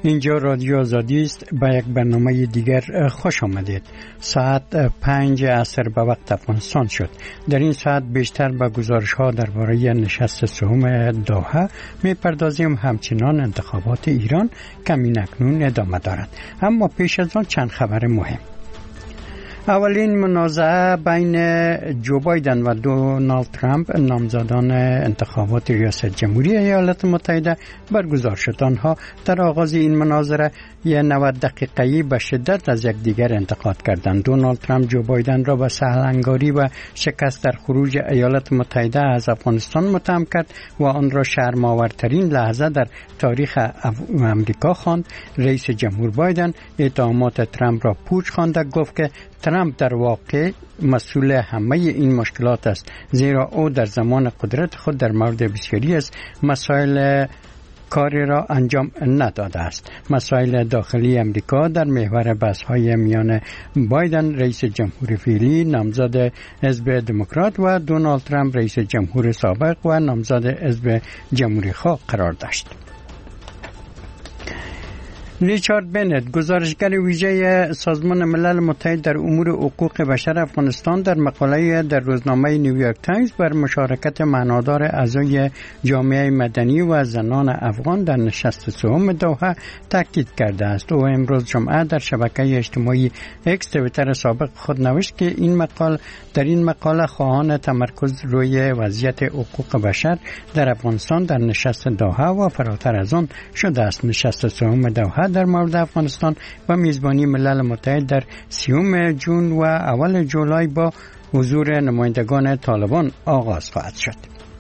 اینجا رادیو آزادی است. به یک برنامه دیگر خوش آمدید. ساعت 5 عصر به وقت افغانستان شد. در این ساعت بیشتر به گزارش ها درباره نشست سوم دوحه میپردازیم. همچنان انتخابات ایران کمین اکنون ادامه دارد. اما پیش از آن چند خبر مهم. اولین منازعه بین جو بایدن و دونالد ترامپ نامزدان انتخابات ریاست جمهوری ایالات متحده برگزار شد. آنها در آغاز این مناظره 90 دقیقه‌ای به شدت از یکدیگر انتقاد کردند. دونالد ترامپ جو بایدن را به سهلنگاری و شکست در خروج ایالات متحده از افغانستان متهم کرد و آن را شرم‌آورترین لحظه در تاریخ امریکا خواند. رئیس جمهور بایدن اتهامات ترامپ را پوچ خواند. گفت که ترامپ در واقع مسئول همه این مشکلات است، زیرا او در زمان قدرت خود در مورد بسیاری از مسائل کاری را انجام نداده است. مسائل داخلی امریکا در محور بحث‌های میان بایدن رئیس جمهور فعلی نامزد حزب دموکرات و دونالد ترامپ رئیس جمهور سابق و نامزد حزب جمهوری خواه قرار داشت. ریچارد بنت، گزارشگر ویژه سازمان ملل متحد در امور حقوق بشر افغانستان، در مقاله در روزنامه نیویورک تایمز بر مشارکت معنادار اعضای جامعه مدنی و زنان افغان در نشست سوم دوحه تاکید کرده است. او امروز جمعه در شبکه اجتماعی اکس توییتر سابق خود نوشت که در این مقاله خواهان تمرکز روی وضعیت حقوق بشر در افغانستان در نشست دوحه و فراتر از آن شده است. نشست سوم دوحه در مورد افغانستان و میزبانی ملل متحد در 30 جون و اول جولای با حضور نمایندگان طالبان آغاز خواهد شد.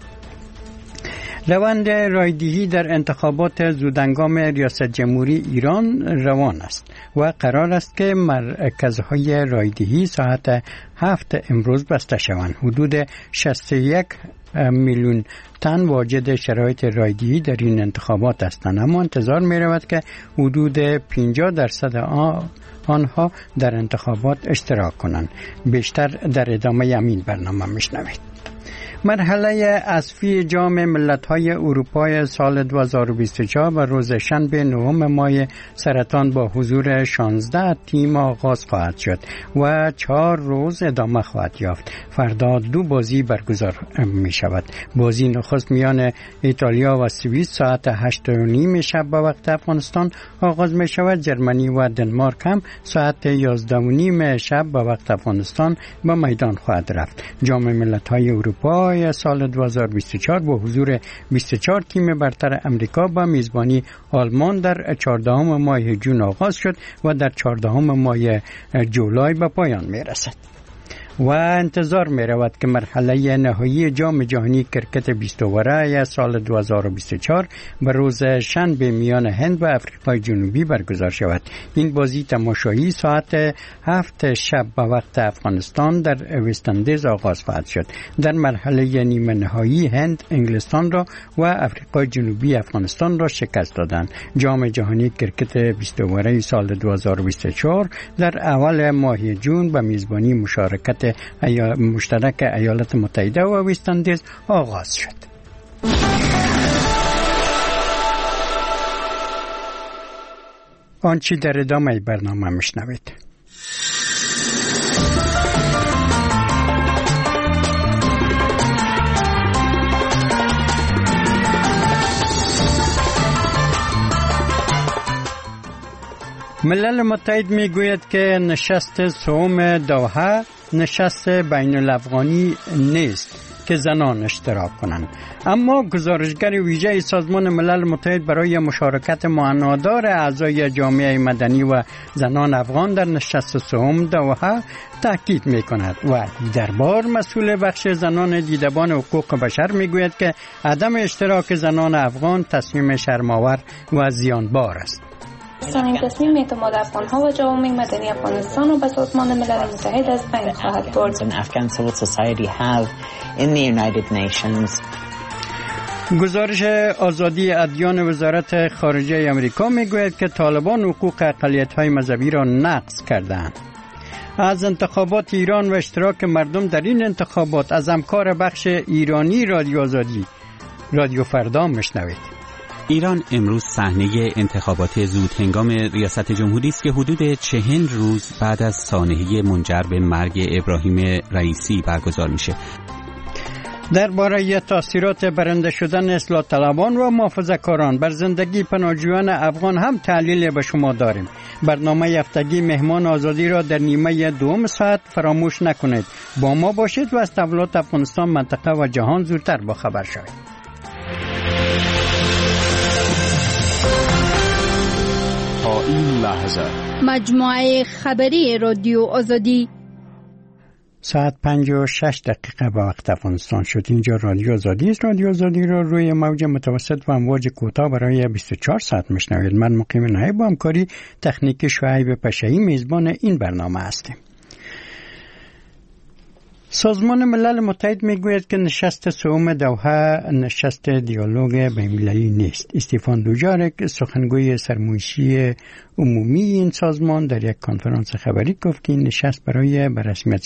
روند رایدهی در انتخابات زودهنگام ریاست جمهوری ایران روان است و قرار است که مرکزهای رایدهی ساعت 7 امروز بسته شوند. حدود 61 میلیون تن واجد شرایط رایدهی در این انتخابات هستند، اما انتظار می رود که حدود 50% آنها در انتخابات اشتراک کنند. بیشتر در ادامه همین برنامه میشنوید. مرحله عصفی جام ملت‌های اروپای سال 2024 و روز شنبه 9 ماه سرطان با حضور 16 تیم آغاز خواهد شد و 4 روز ادامه خواهد یافت. فردا 2 بازی برگزار می شود. بازی نخست میان ایتالیا و سوئیس ساعت 8:30 شب به وقت افغانستان آغاز می شود. جرمنی و دنمارک هم ساعت 11:30 شب به وقت افغانستان به میدان خواهد رفت. جام ملت‌های اروپا سال 2024 با حضور 24 تیم برتر امریکا با میزبانی آلمان در 14 ماه جون آغاز شد و در 14 ماه جولای به پایان می رسد و انتظار می رود که مرحله نهایی جام جهانی کرکت 20 اوره سال 2024 به روز شنبه میان هند و آفریقای جنوبی برگزار شود. این بازی تماشایی ساعت 7 شب به وقت افغانستان در وستندیز آغاز خواهد شد. در مرحله نیمه نهایی هند انگلستان را و آفریقای جنوبی افغانستان را شکست دادند. جام جهانی کرکت 20 اوره سال 2024 در اول ماه جون به میزبانی مشارکت مشترک ایالات متحده و وستندیز آغاز شد. آنچه در ادامه برنامه میشنوید. ملل متحد میگوید که نشست سوم دوحه نشست بین الافغانی نیست که زنان اشتراک کنند، اما گزارشگر ویژه سازمان ملل متحد برای مشارکت معنادار اعضای جامعه مدنی و زنان افغان در نشست سوم دوحه تاکید می‌کند و در بار مسئول بخش زنان دیدبان حقوق بشر میگوید که عدم اشتراک زنان افغان تصمیم شرم‌آور و زیانبار است. این تصمیم اعتماد افغان‌ها و جوامع مدنی افغانستان و به سازمان ملل متحد از بین خواهد برد. Afghan civil society have in the United Nations. گزارش آزادی ادیان وزارت خارجه آمریکا میگوید که طالبان حقوق اقلیت‌های مذهبی را نقض کردند. از انتخابات ایران و اشتراک مردم در این انتخابات از همکار بخش ایرانی رادیو آزادی رادیو فردا میشنوید. ایران امروز صحنه انتخابات زود هنگام ریاست جمهوری است که حدود 40 روز بعد از سانحه منجر به مرگ ابراهیم رئیسی برگزار میشه. درباره تاثیرات برنده شدن اصلاح طلبان و محافظه‌کاران بر زندگی پناهجویان افغان هم تحلیل به شما داریم. برنامه هفتگی مهمان آزادی را در نیمه دوم ساعت فراموش نکنید. با ما باشید و از تحولات افغانستان، منطقه و جهان زودتر با خبر شوید. تا این لحظه مجموعه خبری رادیو آزادی ساعت 5:06 به وقت افغانستان شد. اینجا رادیو آزادی است. رادیو آزادی را روی موج متوسط و امواج کوتاه برای 24 ساعت میشنوید. من مقیم نایب با همکاری تکنیکی شعیب پشه‌ای میزبان این برنامه هستیم. سازمان ملل متحد میگوید که نشست سوم دوحه نشست دیالوگ بین‌المللی نیست. استیفان دوجارک، سخنگوی سرمایشی عمومی این سازمان، در یک کنفرانس خبری گفت که این نشست برای به رسمیت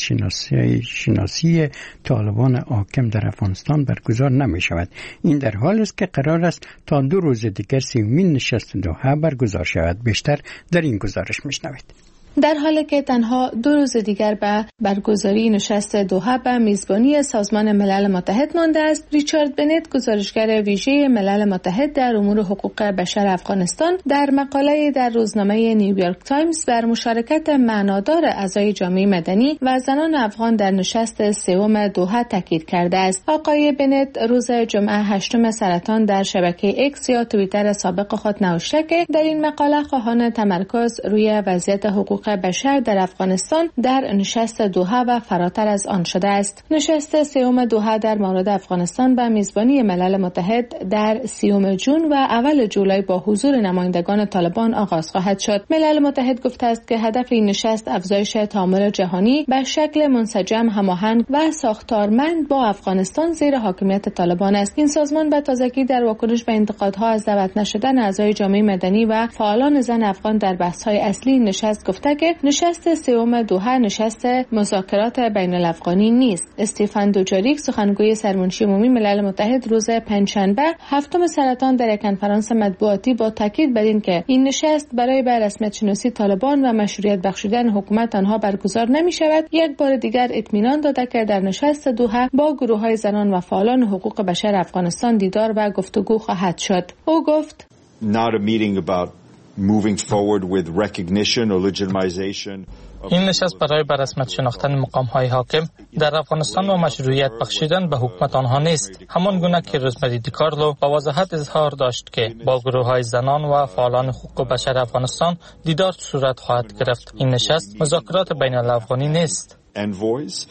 شناسی طالبان حاکم در افغانستان برگزار نمی شود. این در حالی است که قرار است تا 2 روز دیگر سومین نشست دوحه برگزار شود. بیشتر در این گزارش میشنوید. در حالی که تنها 2 روز دیگر به برگزاری نشست دوحه به میزبانی سازمان ملل متحد مانده است، ریچارد بنت، گزارشگر ویژه ملل متحد در امور حقوق بشر افغانستان، در مقاله در روزنامه نیویورک تایمز بر مشارکت معنادار اعضای جامعه مدنی و زنان افغان در نشست سوم دوحه تاکید کرده است. آقای بنت روز جمعه 8 سرطان در شبکه اکس یا توییتر سابق خود نوشته که در این مقاله خواهان تمرکز روی وضعیت حقوق بشر در افغانستان در نشست دوحه و فراتر از آن شده است. نشست سوم دوحه در مورد افغانستان به میزبانی ملل متحد در 30 جون و اول جولای با حضور نمایندگان طالبان آغاز خواهد شد. ملل متحد گفته است که هدف این نشست افزایش تعامل جهانی به شکل منسجم، هماهنگ و ساختارمند با افغانستان زیر حاکمیت طالبان است. این سازمان به تازگی در واکنش به انتقادها از دعوت نشدن اعضای جامعه مدنی و فعالان زن افغان در بحث‌های اصلی نشست گفته که نشست سوم دوحه نشست مذاکرات بین الافغانی نیست. استیفان دوجاریک، سخنگوی سرمنشی عمومی ملل متحد، روز پنجشنبه 7 سرطان در یک کنفرانس مطبوعاتی با تاکید بر این که این نشست برای به رسمیت شناسی طالبان و مشروعیت بخشیدن حکومت آنها برگزار نمی شود، یک بار دیگر اطمینان داده که در نشست دوحه با گروه‌های زنان و فعالان حقوق بشر افغانستان دیدار و گفتگو خواهد شد. او گفت: Not a meeting about moving forward with recognition or legitimization. این نشست برای به رسمیت شناختن مقام‌های حاکم در افغانستان و مشروعیت بخشیدن به حکومت آنها نیست. همان گونه که روزمری دیکارلو با وضاحت اظهار داشت که با گروه‌های زنان و فعالان حقوق بشر افغانستان دیدار صورت خواهد گرفت. این نشست مذاکرات بین الافغانی نیست. Envoys,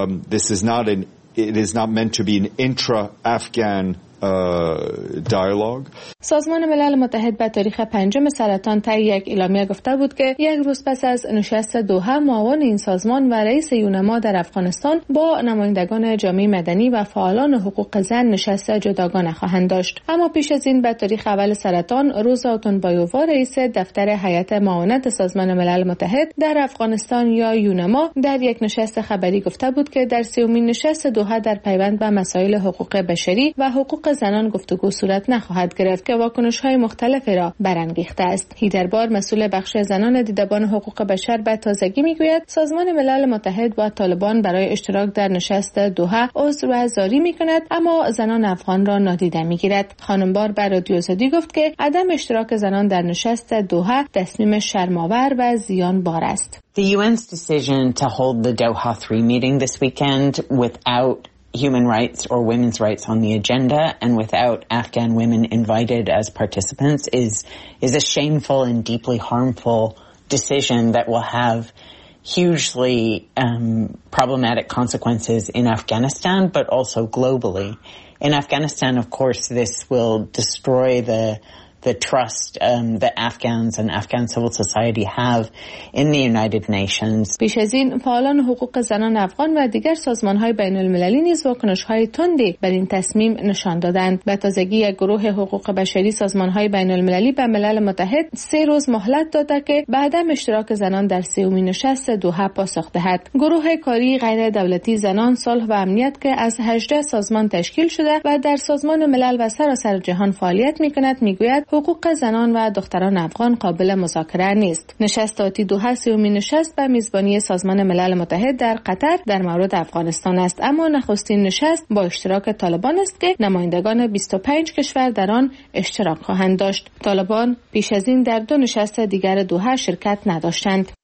it is not meant to be an intra-Afghan dialogue. سازمان ملل متحد به تاریخ 5 سرطان طی یک اعلامیه گفته بود که 1 روز پس از نشست دوحه معاون این سازمان و رئیس یونما در افغانستان با نمایندگان جامعه مدنی و فعالان حقوق زن نشست جداگانه خواهند داشت. اما پیش از این به تاریخ اول سرطان روزا اوتونبایووا، رئیس دفتر هیئت معاونت سازمان ملل متحد در افغانستان یا یونما، در یک نشست خبری گفته بود که در 30مین نشست دوحه در پیوند به مسائل حقوق بشری و حقوق زنان گفتگو صورت نخواهد گرفت که واکنش‌های مختلفی را برانگیخته است. هیدربار، مسئول بخش زنان دیدبان حقوق بشر، به تازگی میگوید سازمان ملل متحد با طالبان برای اشتراک در نشست دوحه عذر زاری میکند، اما زنان افغان را نادیده میگیرد. خانم بار به رادیو آزادی گفت که عدم اشتراک زنان در نشست دوحه تصمیم شرم‌آور و زیانبار است. The UN's decision to hold the Doha 3 meeting this weekend without human rights or women's rights on the agenda and without Afghan women invited as participants is a shameful and deeply harmful decision that will have hugely problematic consequences in Afghanistan, but also globally. In Afghanistan, of course, this will destroy the trust that Afghans and Afghan civil society have in the United Nations. پیش از این فعالان حقوق زنان افغان و دیگر سازمان‌های بین‌المللی نیز واکنش‌های تندی بر این تصمیم نشان دادند. به تازگی یک گروه حقوق بشری سازمان‌های بین‌المللی به ملل متحد 3 روز مهلت داده که به عدم اشتراک زنان در 30مین نشست دوحه پاسخ دهد. گروه کاری غیر دولتی زنان، صلح و امنیت که از 18 سازمان تشکیل شده و در سازمان ملل و سراسر جهان فعالیت می‌کند میگوید حقوق زنان و دختران افغان قابل مذاکره نیست. نشست آتی دوحه 30مین نشست به میزبانی سازمان ملل متحد در قطر در مورد افغانستان است، اما نخستین نشست با اشتراک طالبان است که نمایندگان 25 کشور در آن اشتراک خواهند داشت. طالبان پیش از این در 2 نشست دیگر دوحه شرکت نداشتند.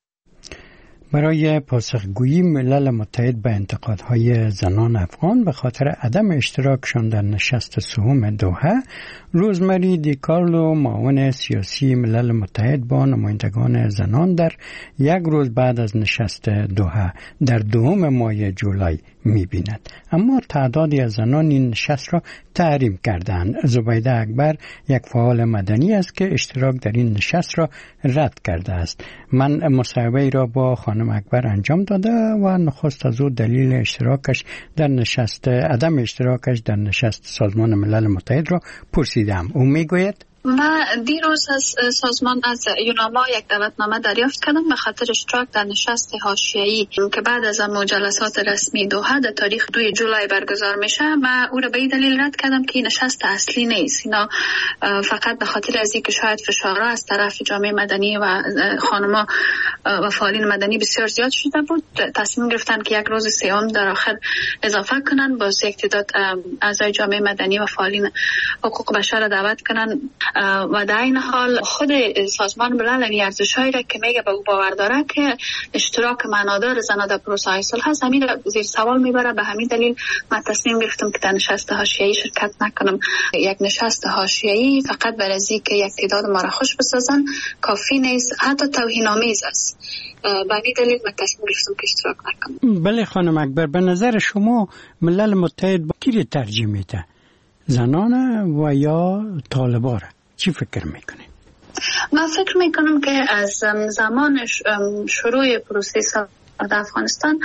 برای پاسخگویی ملل متحد به انتقادهای زنان افغان به خاطر عدم اشتراکشان در نشست سوم دوحه، روزمری دیکارلو معاون سیاسی ملل متحد با نمایندگان زنان در 1 روز بعد از نشست دوحه در 2 ماه جولای می‌بیند. اما تعدادی از زنان این نشست را تحریم کردند. زبیده اکبر یک فعال مدنی است که اشتراک در این نشست را رد کرده است. من مصاحبه را با خانم اکبر انجام داده و نخست از او دلیل اشتراکش در نشست عدم اشتراکش در نشست سازمان ملل متحد را پرسیدم. او میگوید من دیروز از سازمان از یوناما یک دعوتنامه دریافت کردم به خاطر اشتراک در نشست حاشیه‌ای که بعد از جلسات رسمی دوحه در تاریخ 2 جولای برگزار میشه. من او را به این دلیل رد کردم که این نشست اصلی نیست. اینا فقط به خاطر از اینکه شاید فشارها از طرف جامعه مدنی و خانما و فعالین مدنی بسیار زیاد شده بود، تصمیم گرفتن که 1 روز سوم در آخر اضافه کنن، با یک تعداد اعضای جامعه مدنی و فعالین حقوق بشر را دعوت کنن و در این حال خود سازمان ملل این ارزش‌هایی را که میگه به او باور داره که اشتراک معنادار زنان در پروسه صلح هست، همین را زیر سوال میبره. به همین دلیل من تصمیم گرفتم که در نشست حاشیه‌ای شرکت نکنم. یک نشست حاشیه‌ای فقط برای اینکه یک تعداد ما را خوش بسازن کافی نیست، حتی توهین‌آمیز است. به همین دلیل من تصمیم گرفتم که اشتراک نکنم. بله خانم اکبر، به نظر شما ملل متحد با کی ترجیح میده؟ زنان و یا طالبان؟ چی فکر میکنید؟ من فکر میکنم که از زمان شروع پروسه در افغانستان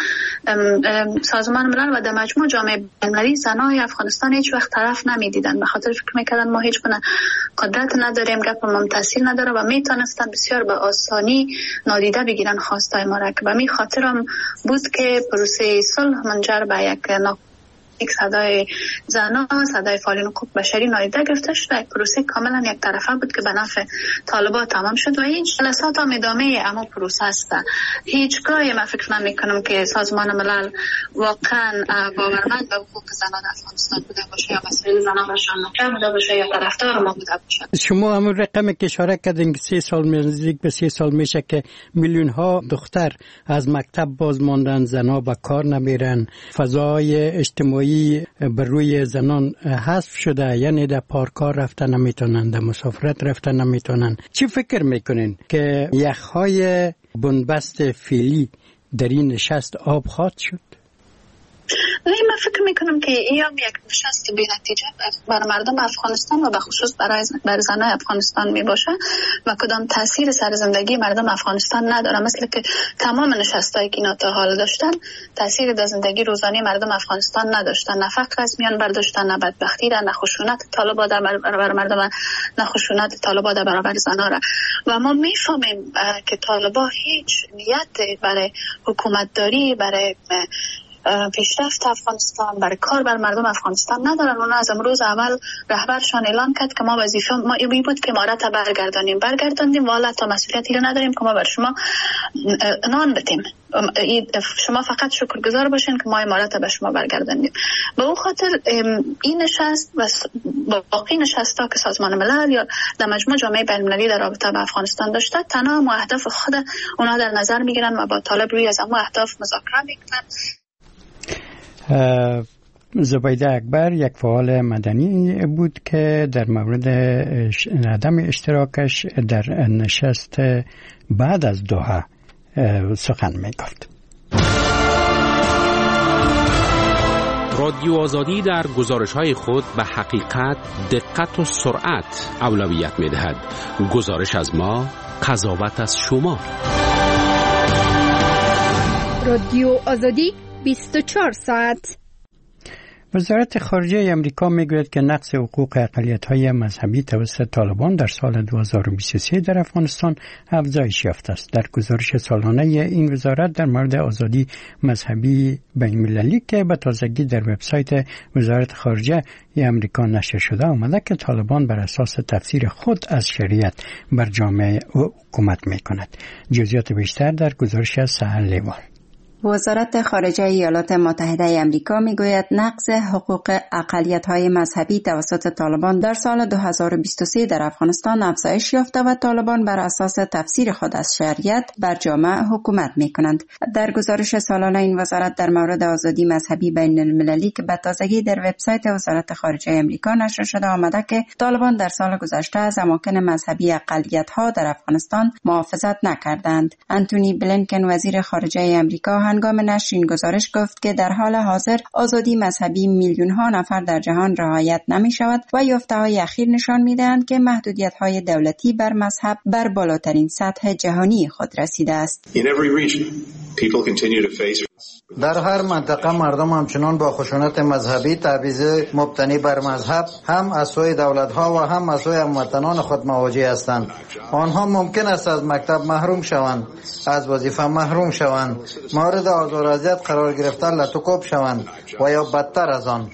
سازمان ملل و در مجموع جامعه بین‌المللی زنای افغانستان هیچ وقت طرف نمیدیدن، به خاطر فکر میکردن ما هیچ گونه قدرت نداریم، گپمون تاثیر نداره و میتونستن بسیار به آسانی نادیده بگیرن خواستای ما را. که به می خاطرم بود که پروسه صلح منجر به یک صدای زنان، صدای فعالین حقوق بشری نادیده گرفته شد. یک پروسه کاملا یک طرفه بود که به نفع طالبان تمام شد و این جلسات هم ادامه اما پروسه است. هیچگاه من فکر نمی‌کنم که سازمان ملل واقعا باورمند به حقوق زنان افغانستان بوده باشه یا مسئله زنان را شناخته بوده باشه یا طرفدار ما بوده باشه. شما همون رقمی که اشاره کردین که 3 سال نزدیک به 3 سال میشه که میلیون ها دختر از مکتب باز ماندن، زنا به کار نمیرن، فضای اجتماعی بر روی زنان حذف شده، یعنی در پارک‌ها رفتن نمیتونن، در مسافرت رفتن نمیتونن. چی فکر میکنین که یخهای بنبست فعلی در این نشست آب خواهد شد؟ من فکر میکنم که این یک نشست بی نتیجه بر مردم افغانستان و به خصوص بر زنان افغانستان می باشه و کدام تاثیر سر زندگی مردم افغانستان نداره. مثل که تمام نشستایی که اینا تا حال داشتن تاثیر در زندگی روزانه مردم افغانستان نداشتن، نه فقر از میان برداشتن، نه بدبختی را، نه خشونت طالبان در برابر مردم، نه خشونت طالبان در برابر زنان را. و ما میفهمیم که طالبان هیچ نیت برای حکومتداری، برای پیشرفت افغانستان، برای کار بر مردم افغانستان ندارن. اونا از امروز اول رهبرشان اعلان کرد که ما وظیفه ما این بود که امارت برگرداندیم و حالا تا مسئولیتی رو نداریم که ما بر شما نان بدیم، شما فقط شکرگزار باشین که ما امارت به شما برگرداندیم. به اون خاطر این نشست و باقی نشستا که سازمان ملل یا در مجموع جامعه بین‌المللی در رابطه با افغانستان داشته، تنها اهداف خود اونا در نظر میگیرن و با طالب روی از اما اهداف مذاکره میکنن. زبیده اکبر یک فعال مدنی بود که در مورد عدم اشتراکش در نشست بعد از دوحه سخن میگفت. رادیو آزادی در گزارش‌های خود به حقیقت، دقت و سرعت اولویت می‌دهد. گزارش از ما، قضاوت از شما. رادیو آزادی 24 ساعت. وزارت خارجه امریکا میگوید که نقض حقوق اقلیت‌های مذهبی توسط طالبان در سال 2023 در افغانستان افزایش یافته است. در گزارش سالانه این وزارت در مورد آزادی مذهبی بین‌المللی که به تازگی در وبسایت وزارت خارجه امریکا نشر شده آمده که طالبان بر اساس تفسیر خود از شریعت بر جامعه حکومت می‌کند. جزئیات بیشتر در گزارش سحر لیوان. وزارت خارجه ایالات متحده آمریکا میگوید نقض حقوق اقلیت‌های مذهبی توسط طالبان در سال 2023 در افغانستان افزایش یافته و طالبان بر اساس تفسیر خود از شریعت بر جامعه حکومت می‌کنند. در گزارش سالانه این وزارت در مورد آزادی مذهبی بین المللی که به تازگی در وبسایت وزارت خارجه آمریکا نشر شده آمده که طالبان در سال گذشته از اماکن مذهبی اقلیت‌ها در افغانستان محافظت نکردند. انتونی بلینکن وزیر خارجه آمریکا هنگام نشر این گزارش گفت که در حال حاضر آزادی مذهبی میلیون‌ها نفر در جهان رعایت نمی‌شود و یافته‌های اخیر نشان می‌دهند که محدودیت‌های دولتی بر مذهب بر بالاترین سطح جهانی خود رسیده است. در هر منطقه مردم همچنان با خشونت مذهبی، تبعیض مبتنی بر مذهب هم از سوی دولت‌ها و هم از سوی هموطنان خود مواجه هستند. آنها ممکن است از مکتب محروم شوند، از وظیفه محروم شوند، مورد آزار و اذیت قرار گرفته لطوکوب شوند و یا بدتر از آن.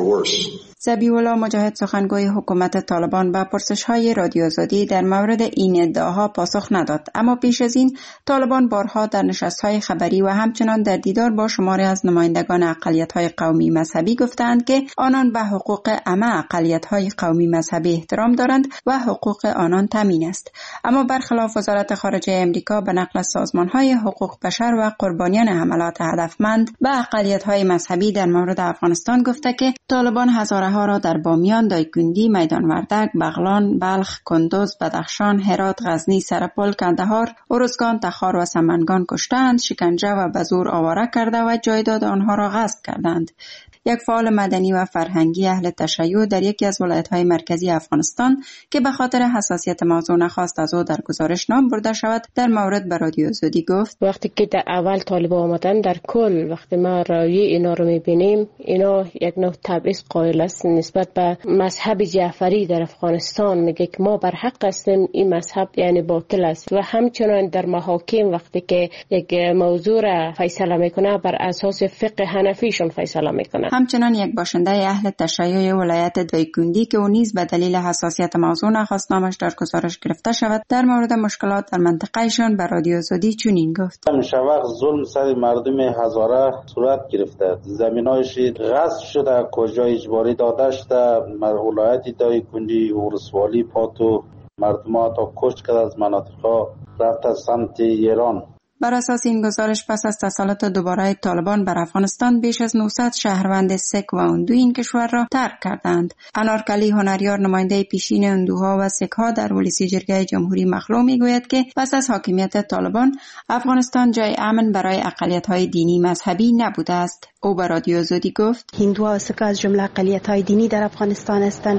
ذبیح الله مجاهد سخنگوی حکومت طالبان به پرسش‌های رادیو آزادی در مورد این ادعاها پاسخ نداد، اما پیش از این طالبان بارها در نشست‌های خبری و همچنان در دیدار با شماری از نمایندگان اقلیت‌های قومی مذهبی گفتند که آنان به حقوق همه اقلیت‌های قومی مذهبی احترام دارند و حقوق آنان تامین است. اما برخلاف وزارت خارجه آمریکا به نقل از سازمان‌های حقوق بشر و قربانیان حملات هدفمند به اقلیت‌های مذهبی در مورد افغانستان گفته که طالبان هزارها را در بامیان، دایکنڈی، میدان وردک، بغلان، بلخ، کندوز، بدخشان، هرات، غزنی، سرپل، کندهار، ارزگان، تخار و سمنگان کشتند، شکنجه و به زور آواره کرده و جایداد آنها را غصب کردند. یک فعال مدنی و فرهنگی اهل تشیع در یکی از ولایت‌های مرکزی افغانستان که به خاطر حساسیت موضوع نخواست از او در گزارش نام برده شود در مورد به رادیو آزادی گفت وقتی که در اول طالب آمدن در کل وقتی ما رای اینا رو می‌بینیم اینا یک نوع تبعیض قائل است نسبت به مذهب جعفری در افغانستان. میگه که ما بر حق هستیم، این مذهب یعنی باطل است و همچنان در محاکم وقتی که یک موضوع را فیصله میکنه بر اساس فقه حنفیشون فیصله میکنه. همچنان یک باشنده اهل تشیع ولایت دایکنڈی که او نیز به دلیل حساسیت موضوع نخواست نامش در گزارش گرفته شود در مورد مشکلات در منطقهشان به رادیو آزادی چنین گفت: همیشه وقت ظلم سر مردم هزاره صورت گرفته، زمینایش غصب شده، کجا اجباری داده شده، ولایت دایکنڈی ولسوالی پاتو مردم ها تا کشت کرده از مناطق رفته سمت ایران. بر اساس این گزارش پس از تسلط دوباره طالبان بر افغانستان بیش از 900 شهروند سک و هندو این کشور را ترک کردند. انارکلی هنریار نماینده پیشین هندوها و سکها در ولسی جرگه جمهوری مخلو میگوید که پس از حاکمیت طالبان افغانستان جای امن برای اقلیت‌های دینی مذهبی نبوده است. او به رادیو آزادی گفت: هندوها و سکها از جمله اقلیت‌های دینی در افغانستان هستند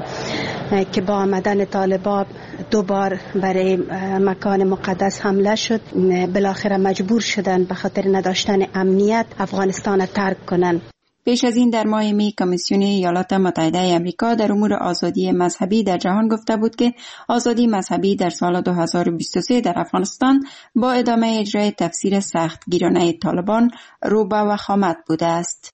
که با آمدن طالبان دوبار برای مکان مقدس حمله شد، بالاخره مجبور شدن به خاطر نداشتن امنیت افغانستان را ترک کنند. پیش از این در ماه می کمیسیون ایالات متحده آمریکا در امور آزادی مذهبی در جهان گفته بود که آزادی مذهبی در سال 2023 در افغانستان با ادامه اجرای تفسیر سختگیرانه طالبان رو به وخامت بوده است.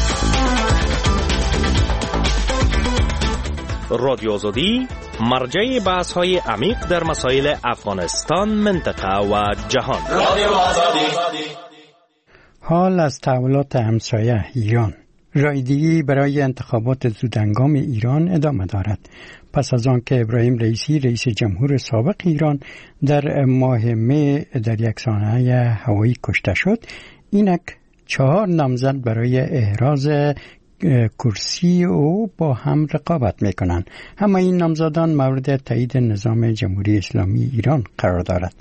رادیو آزادی مرجع بحث‌های عمیق در مسائل افغانستان، منطقه و جهان. رادیو آزادی. حال از تحولات همسایه ایران. رایدهی برای انتخابات زودهنگام ایران ادامه دارد. پس از آن که ابراهیم رئیسی رئیس جمهور سابق ایران در ماه می در یک سانحه هوایی کشته شد، اینک 4 نامزد برای احراز کرسی او با هم رقابت میکنند. همه این نامزدان مورد تایید نظام جمهوری اسلامی ایران قرار دارد.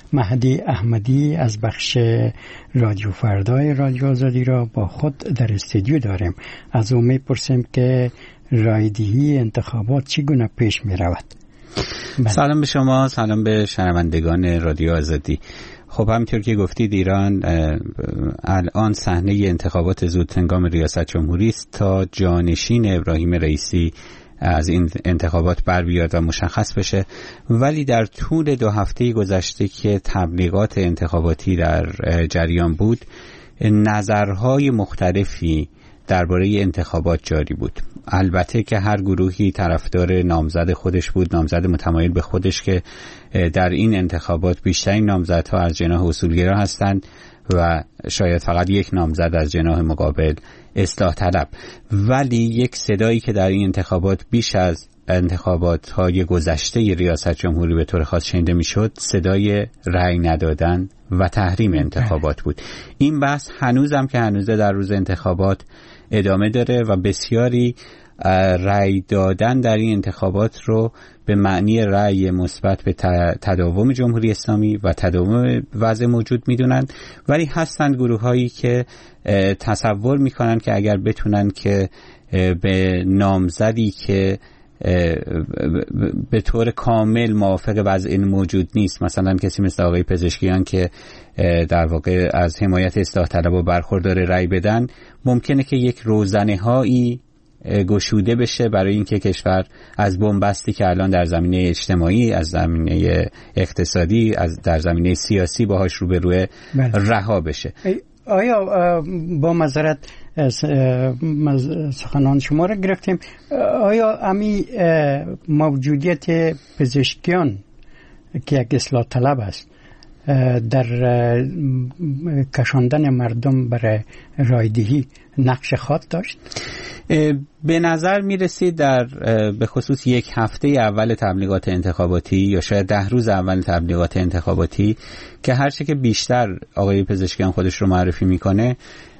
مهدی احمدی از بخش رادیو فردای رادیو آزادی را با خود در استودیو داریم. از او میپرسیم که رایدهی انتخابات چگونه پیش می رود. سلام به شما، سلام به شنوندگان رادیو آزادی. خب همینطور که گفتید ایران الان صحنه انتخابات زودهنگام ریاست جمهوری است تا جانشین ابراهیم رئیسی از این انتخابات بر بیاد و مشخص بشه. ولی در طول 2 هفته گذشته که تبلیغات انتخاباتی در جریان بود، نظرهای مختلفی درباره انتخابات جاری بود. البته که هر گروهی طرفدار نامزد خودش بود، نامزد متمایل به خودش که در این انتخابات بیشترین نامزدها از جناح اصولگرا هستند و شاید فقط یک نامزد از جناح مقابل اصلاح طلب. ولی یک صدایی که در این انتخابات بیش از انتخابات های گذشته ریاست جمهوری به طور خاص شنیده میشد، صدای رأی ندادن و تحریم انتخابات بود. این بحث هنوزم که هنوزه در روز انتخابات ادامه داره و بسیاری رأی دادن در این انتخابات رو به معنی رأی مثبت به تداوم جمهوری اسلامی و تداوم وضع موجود میدونن. ولی هستند گروه هایی که تصور میکنن که اگر بتونن که به نامزدی که به طور کامل موافق وضع موجود نیست، مثلا کسی مثل آقای پزشکیان که در واقع از حمایت اصلاح طلبها برخوردار رأی بدن، ممکنه که یک روزنه‌هایی گشوده بشه برای اینکه کشور از بنبستی که الان در زمینه اجتماعی، از زمینه اقتصادی، در زمینه سیاسی باهاش روبروه رها بشه. آیا با معذرت سخنان شما را گرفتیم، آیا امی موجودیت پزشکیان که یک اصلاح طلب است در کشاندن مردم برای رایدهی نقش خاص داشت؟ به نظر می رسید در به خصوص 1 هفته اول تبلیغات انتخاباتی یا شاید 10 روز اول تبلیغات انتخاباتی که هرچه که بیشتر آقای پزشکیان خودش رو معرفی میکنه،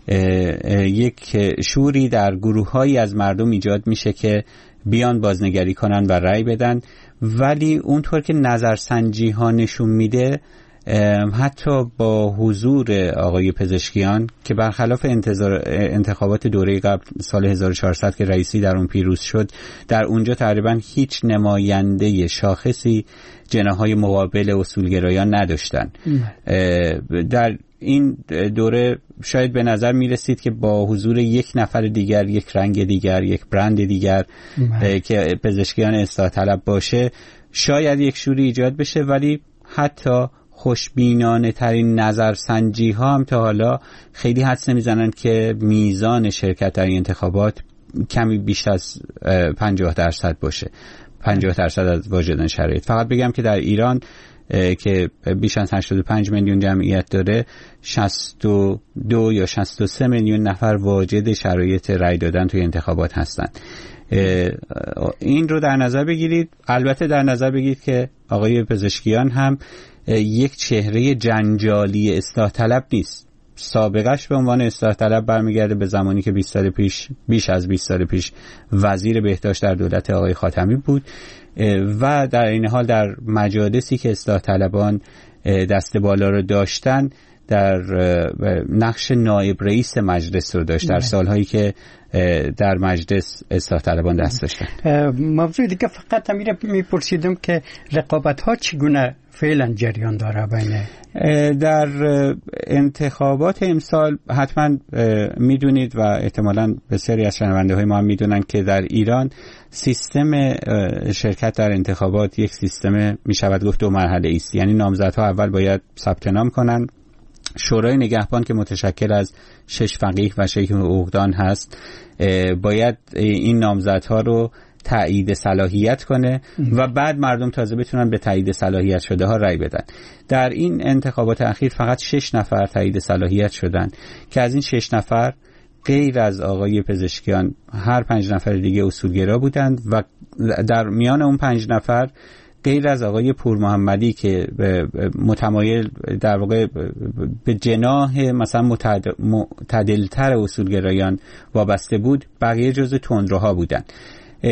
یک شوری در گروه‌هایی از مردم ایجاد میشه که بیان بازنگری کنن و رأی بدن. ولی اونطور که نظرسنجی ها نشون میده، حتی با حضور آقای پزشکیان که برخلاف انتخابات دوره قبل سال 1400 که رئیسی در اون پیروز شد، در اونجا تقریبا هیچ نماینده شاخصی جناح‌های مقابل اصولگرایان نداشتن. در این دوره شاید به نظر می رسید که با حضور یک نفر دیگر، یک رنگ دیگر، یک برند دیگر که پزشکیان اصلاح طلب باشه، شاید یک شوری ایجاد بشه. ولی حتی خوشبینانه ترین نظرسنجی ها هم تا حالا خیلی حدس نمیزنن که میزان شرکت در این انتخابات کمی بیش از 50% باشه، 50% از واجدان شرایط. فقط بگم که در ایران که بیش از 85 میلیون جمعیت داره، 62 یا 63 میلیون نفر واجد شرایط رأی دادن توی انتخابات هستند. این رو در نظر بگیرید. البته در نظر بگیرید که آقای پزشکیان هم یک چهره جنجالی اصلاح طلب نیست. سابقش به عنوان اصلاح طلب برمیگرده به زمانی که 20 سال پیش، بیش از 20 سال پیش وزیر بهداشت در دولت آقای خاتمی بود و در این حال در مجالسی که اصلاح طلبان دست بالا رو داشتن، در نقش نایب رئیس مجلس رو داشت در سالهایی که در مجلس اصلاح طلبان دست داشتن. موضوع دیگه فقط امیر میپرسیدم که رقابت ها چگونه فعلا جریان داره بین در انتخابات امسال؟ حتما میدونید و احتمالاً بسیاری از شنونده های ما هم میدونن که در ایران سیستم شرکت در انتخابات یک سیستم میشود گفت 2 مرحله است. یعنی نامزدها اول باید ثبت نام کنن، شورای نگهبان که متشکل از 6 فقیه و شیخ عقدان هست باید این نامزدها رو تایید صلاحیت کنه و بعد مردم تازه بتونن به تایید صلاحیت شده ها رأی بدن. در این انتخابات اخیر فقط 6 نفر تایید صلاحیت شدن که از این 6 نفر غیر از آقای پزشکیان هر 5 نفر دیگه اصولگرا بودند و در میان اون 5 نفر غیر از آقای پور محمدی که متمایل در واقع به جناح مثلا معتدلتر اصولگرایان وابسته بود، بقیه جزء تندروها بودن.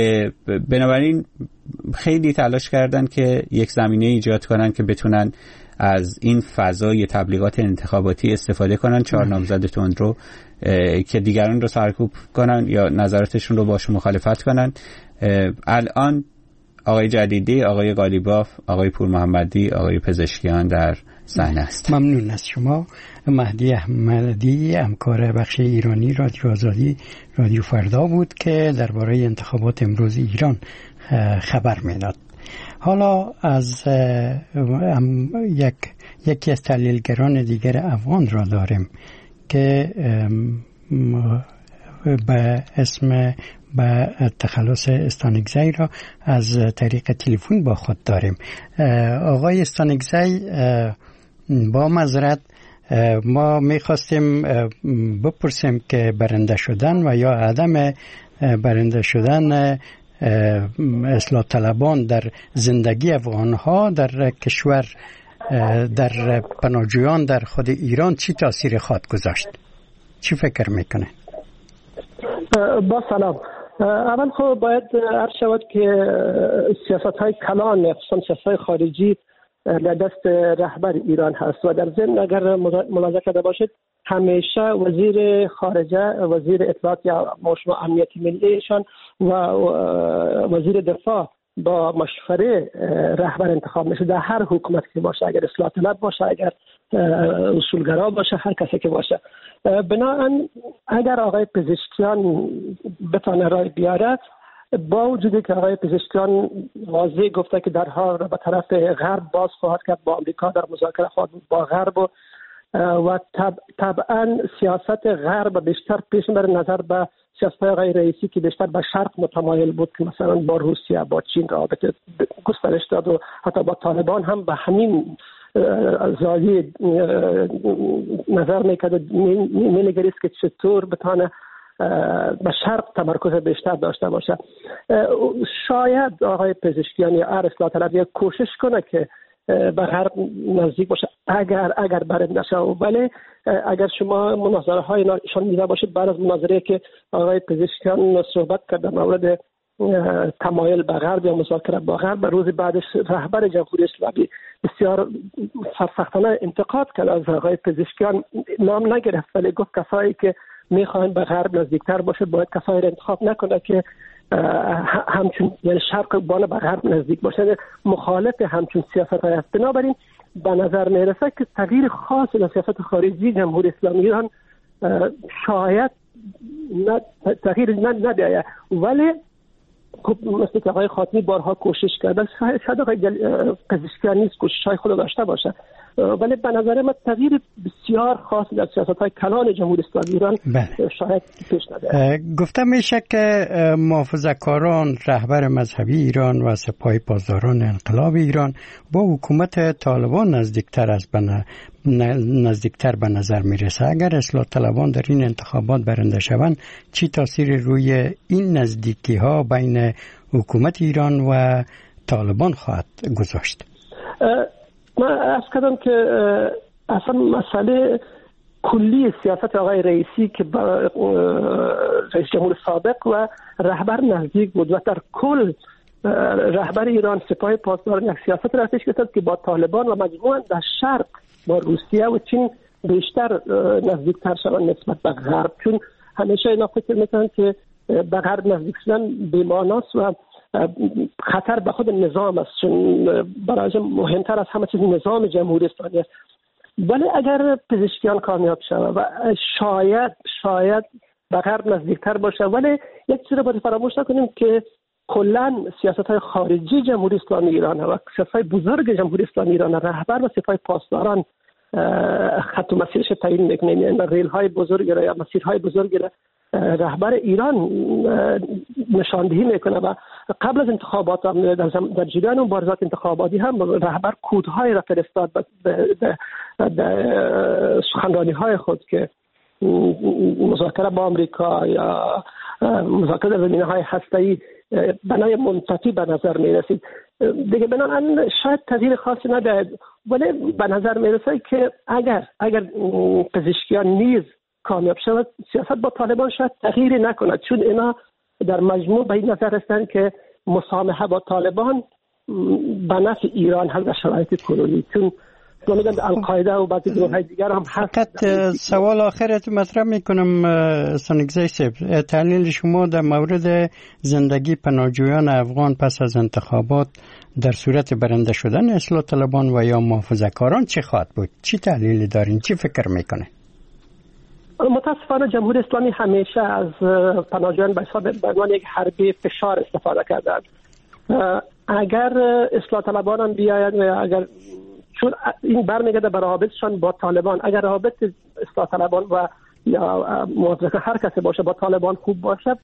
بنابراین خیلی تلاش کردن که یک زمینه ایجاد کنن که بتونن از این فضای تبلیغات انتخاباتی استفاده کنن، 4 نامزد تندرو که دیگران رو سرکوب کنن یا نظراتشون رو باش مخالفت کنن. الان آقای جدیدی، آقای قالیباف، آقای پور محمدی، آقای پزشکیان در صحنه است. ممنون از شما. مهدی احمدی، همکار بخش ایرانی رادیو آزادی رادیو فردا بود که درباره انتخابات امروز ایران خبر میداد. حالا از یکی از تحلیلگران دیگر افغان را داریم که به اسم به تخلص استانکزی را از طریق تلفن با خود داریم. آقای استانکزی، با معذرت ما میخواستیم بپرسیم که برنده شدن و یا عدم برنده شدن اصلاح طلبان در زندگی افغانها در کشور، در پناهجویان در خود ایران چی تاثیر خواهد گذاشت؟ چی فکر میکنه؟ با سلام. اول خب باید عرض شود که سیاست های کلان، خصوصا سیاست های خارجی دست رهبر ایران هست و در ضمن اگر ملاحظه کرده باشید همیشه وزیر خارجه، وزیر اطلاعات یا شما امنیت ملیشان و وزیر دفاع با مشوره رهبر انتخاب میشه در هر حکومت که باشه، اگر اصلاح طلب باشه، اگر اصولگرا باشه، هر کسی که باشه. بنابراین اگر آقای پزشکیان بتونه رای بیاره، با وجودی که آقای پزشکیان واضح گفته که درها را به طرف غرب باز خواهد کرد، با آمریکا در مذاکره خواهد بود با غرب و طبعا سیاست غرب بیشتر پیش بر نظر به سیاست آقای رئیسی که بیشتر به شرق متمایل بود که مثلا با روسیه، با چین رابطه گسترش داد و حتی با طالبان هم به همین زاویه نظر میکرد، نمیگریست که چطور بتانه به شرق تمرکز بیشتر داشته باشه. شاید آقای پزشکیان یا اصلاح طلب کوشش کنه که به غرب نزدیک باشه اگر برنده شه. ولی اگر شما مناظره های ایشان میده باشید، بعد از مناظره که آقای پزشکیان صحبت کرد در مورد تمایل به غرب یا مذاکره با غرب، روز بعدش رهبر جمهوری اسلامی بسیار سرسختانه انتقاد کرد از آقای پزشکیان. نام نگرفت ولی گفت کسایی که میخواین به غرب نزدیکتر باشه باید کسایی را انتخاب نکنه که همچون یعنی شرق بانه به غرب نزدیک باشه، مخالف همچون سیاست های است. بنابراین به نظر میرسه که تغییر خاصی در سیاست خارجی جمهوری اسلامی ایران شاید تغییر ندهد. ولی خب مثل که آقای خاتمی بارها کوشش کرده، شاید آقای پزشکیان نیست کوشش‌های خود داشته باشه، ولی به نظر من تغییر بسیار خاصی در سیاست‌های کلان جمهوری اسلامی ایران شاید پیش نده. گفته میشه که محافظه‌کاران، رهبر مذهبی ایران و سپاه پاسداران انقلاب ایران با حکومت طالبان نزدیکتر به نظر میرسه. اگر اصلاح طلبان در این انتخابات برنده شوند، چی تاثیر روی این نزدیکی ها بین حکومت ایران و طالبان خواهد گذاشت؟ من عرض کردم که اصلا مسئله کلی سیاست آقای رئیسی که رئیس جمهور سابق و رهبر نزدیک بود و در کل رهبر ایران سپاه پاسداران یک سیاست را پیش گرفت که با طالبان و مجموعاً در شرق با روسیه و چین بیشتر نزدیکتر شوند نسبت به غرب، چون همیشه اینا فکر میکنن که به غرب نزدیک شدن بی‌معناست و خطر به خود نظام است، چون برای مهمتر از همه چیز نظام جمهوری اسلامی است. ولی اگر پزشکیان کامیاب شود و شاید به غرب نزدیکتر باشه، ولی یک چیز رو باید فراموش نکنیم که کلا سیاست‌های خارجی جمهوری اسلامی ایران و سیاست‌های بزرگ جمهوری اسلامی ایران، رهبر و سپاه پاسداران خط و مسیرش تعیین می‌کنه، یعنی ریل‌های بزرگ یا مسیرهای بزرگ رهبر ایران نشاندهی میکنه و قبل از انتخابات در جریان مبارزات انتخاباتی هم رهبر کودهای را فرستاد به سخنرانی‌های خود که مذاکره با آمریکا یا مذاکره در زمینه‌های هسته‌ای بنای منطقی به نظر میرسید. دیگه بنابراین شاید تغییر خاصی ندهد، ولی به نظر میرسه که اگر پزشکیان نیز کامیاب شود، سیاست با طالبان شاید تغییری نکند، چون اینا در مجموع به این نظر رسیدن که مسامحه با طالبان به نفع ایران هست در شرایط کنونی، چون القاعده و بعضی گروه‌های دیگر هم هست. فقط سوال آخرت مطرح میکنم سانگزی صاحب، تحلیل شما در مورد زندگی پناهجویان افغان پس از انتخابات در صورت برنده شدن اصلاح طلبان و یا محافظه‌کاران چه خواهد بود؟ چی تحلیلی دارین؟ چی فکر میکنه؟ متاسفانه جمهوری اسلامی همیشه از پناهجویان به عنوان یک حربه فشار استفاده کردند. اگر اصلاح طلبان هم بیاید و اگر چون این برمیگرده به روابطشان با طالبان، اگر روابط اصلاح طلبان و یا موافقه هر کسی باشه با طالبان خوب باشه،